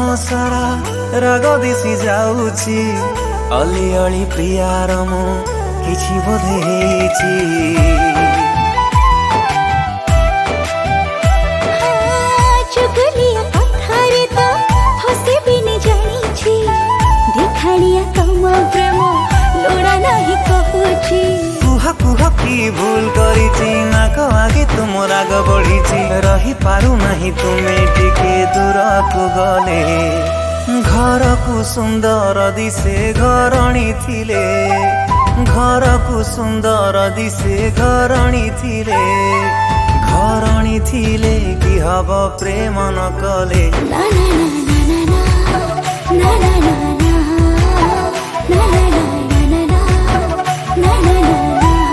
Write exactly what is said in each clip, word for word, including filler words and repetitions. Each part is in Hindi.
सारा राग दिशी जाऊची अली अली प्रियार मु किछि बोधे हेछि चुगलिया कथारे तो फसे बिने जानिछि देखालिया तम प्रेम लोड़ा नहीं कहूछि कुह कुह की भूल करिछि नाक आगे तुम राग बढ़िछि रही पारु नहीं तुमे टिके दूर को गले घर को सुंदर दिसे घरणी थिले घर को सुंदर दिसे घरणी थिले घरणी थिले कि हब प्रेम न कले ना ना ना ना ना ना ना ना ना ना ना ना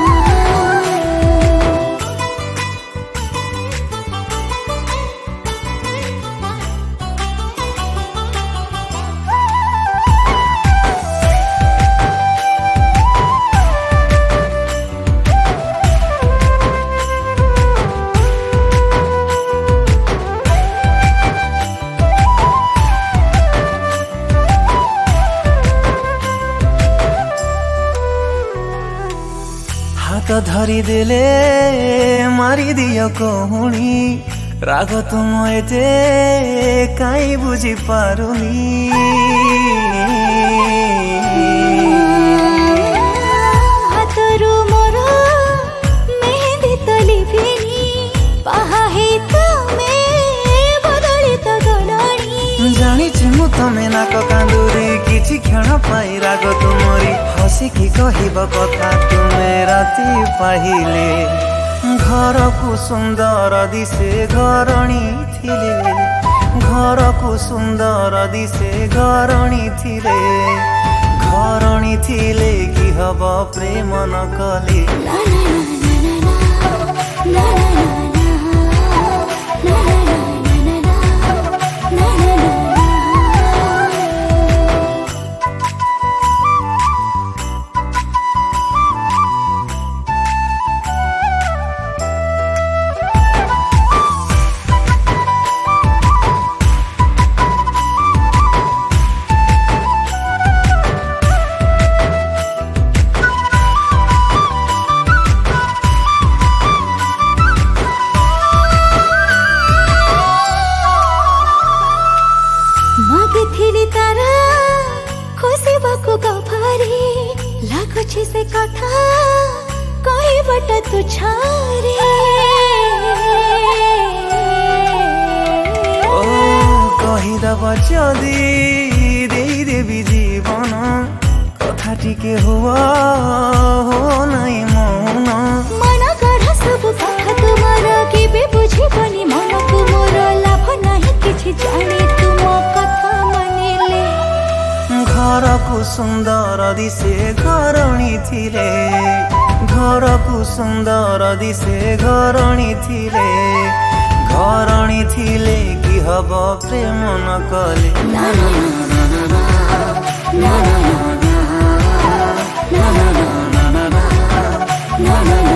हाथ धरी देले मारी दियो कहूणी राग तुम एते काई बुझी पारुनी हाथरू मोर मेहंदी तो लिभिनी पाहा हे तमे बदली तो गलणी जानिछि मु तमे नाक कांदुरी किछि क्षण पाई राग तुमरी हसी की कहिब कथा तुमे राति पाहिले घर को सुंदर दिसे घरणी थिले घर को सुंदर दिसे घरणी थिले घरणी थिले कि हब प्रेम न कले ना ना ना ना ना तारा खुशी बको गफारे लागुछि से कथा कहि बट तू छारे ओ कहि दब जदी देई देवी जीवन कथा टिके हुआ हो नहीं मौन मन गढ़ सब कथा तुमर के बे बुझी बनी मन को मोर लाभ नहीं किछि जाने तुम कथा मानिले घर को सुंदर दिसे घरणी थिले घर को सुंदर दिसे घरणी थिले घरणी थिले कि हब प्रेम न कले ना ना ना ना ना ना ना ना ना ना ना